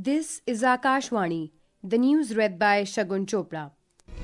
This is Akashvani, the news read by Shagun Chopra.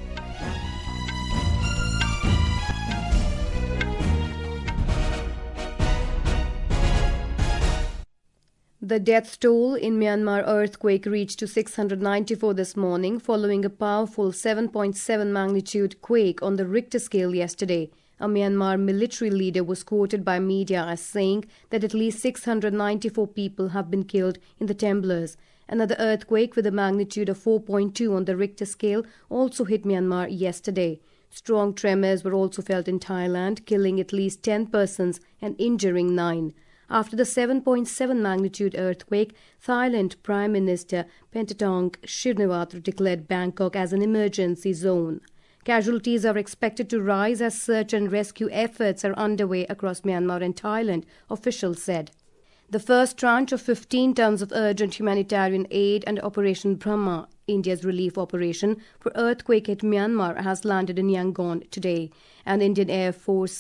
The death toll in Myanmar earthquake reached to 694 this morning following a powerful 7.7 magnitude quake on the Richter scale yesterday. A Myanmar military leader was quoted by media as saying that at least 694 people have been killed in the tremblers. Another earthquake with a magnitude of 4.2 on the Richter scale also hit Myanmar yesterday. Strong tremors were also felt in Thailand, killing at least 10 persons and injuring 9. After the 7.7 magnitude earthquake, Thailand Prime Minister Pentatong Shinawatra declared Bangkok as an emergency zone. Casualties are expected to rise as search and rescue efforts are underway across Myanmar and Thailand, officials said. The first tranche of 15 tons of urgent humanitarian aid under Operation Brahma, India's relief operation for earthquake hit Myanmar, has landed in Yangon today. An Indian Air Force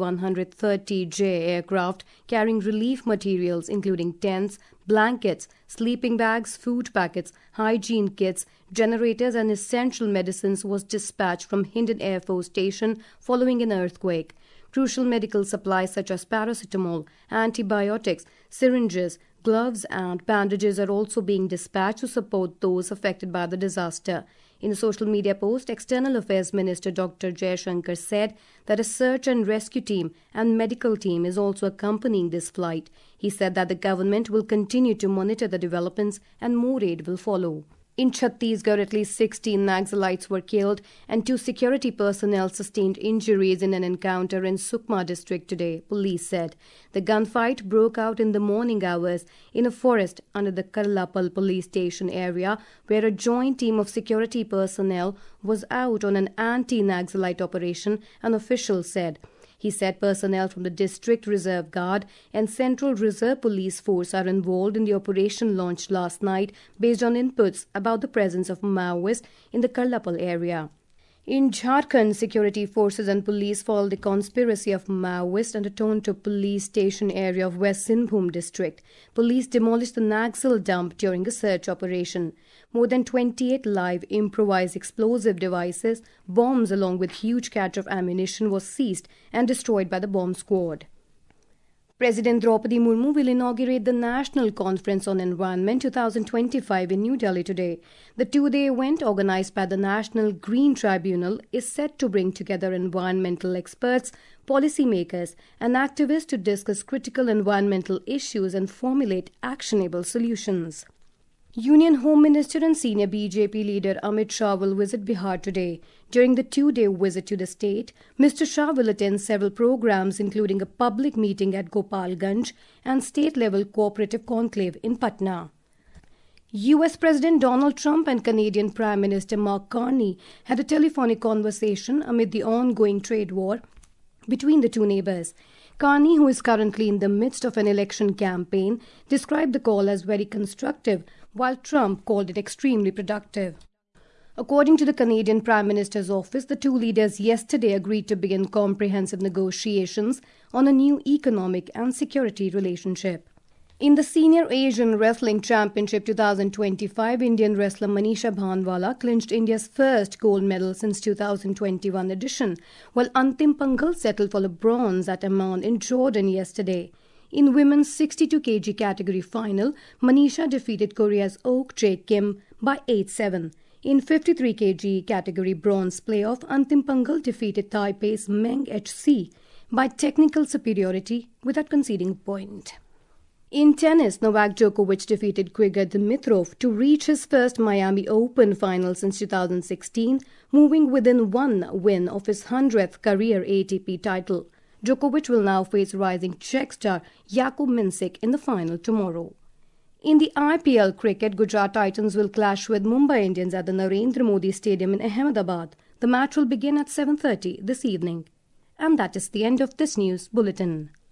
C-130J aircraft carrying relief materials including tents, blankets, sleeping bags, food packets, hygiene kits, generators and essential medicines was dispatched from Hindon Air Force Station following an earthquake. Crucial medical supplies such as paracetamol, antibiotics, syringes, gloves and bandages are also being dispatched to support those affected by the disaster. In a social media post, External Affairs Minister Dr. Jaishankar said that a search and rescue team and medical team is also accompanying this flight. He said that the government will continue to monitor the developments and more aid will follow. In Chhattisgarh, at least 16 Naxalites were killed and 2 security personnel sustained injuries in an encounter in Sukma district today, police said. The gunfight broke out in the morning hours in a forest under the Karlapal police station area, where a joint team of security personnel was out on an anti-Naxalite operation, an official said. He said personnel from the District Reserve Guard and Central Reserve Police Force are involved in the operation launched last night based on inputs about the presence of Maoists in the Karlapal area. In Jharkhand, security forces and police foiled the conspiracy of Maoists and returned to police station area of West Sinbhum district. Police demolished the Naxal dump during a search operation. More than 28 live improvised explosive devices, bombs along with huge cache of ammunition was seized and destroyed by the bomb squad. President Draupadi Murmu will inaugurate the National Conference on Environment 2025 in New Delhi today. The two-day event organized by the National Green Tribunal is set to bring together environmental experts, policymakers and activists to discuss critical environmental issues and formulate actionable solutions. Union Home Minister and senior BJP leader Amit Shah will visit Bihar today. During the 2-day visit to the state, Mr. Shah will attend several programs including a public meeting at Gopalganj and state-level cooperative conclave in Patna. US President Donald Trump and Canadian Prime Minister Mark Carney had a telephonic conversation amid the ongoing trade war between the two neighbors. Carney, who is currently in the midst of an election campaign, described the call as very constructive, while Trump called it extremely productive. According to the Canadian Prime Minister's office, the two leaders yesterday agreed to begin comprehensive negotiations on a new economic and security relationship. In the Senior Asian Wrestling Championship 2025, Indian wrestler Manisha Bhanwala clinched India's first gold medal since 2021 edition, while Antim Panghal settled for the bronze at Amman in Jordan yesterday. In women's 62 kg category final, Manisha defeated Korea's Ok Jae Kim by 8-7. In 53 kg category bronze playoff, Antim Panghal defeated Taipei's Meng HC by technical superiority without conceding a point. In tennis, Novak Djokovic defeated Grigor Dimitrov to reach his first Miami Open final since 2016, moving within one win of his 100th career ATP title. Djokovic will now face rising Czech star Jakub Minsik in the final tomorrow. In the IPL cricket, Gujarat Titans will clash with Mumbai Indians at the Narendra Modi Stadium in Ahmedabad. The match will begin at 7:30 this evening. And that is the end of this news bulletin.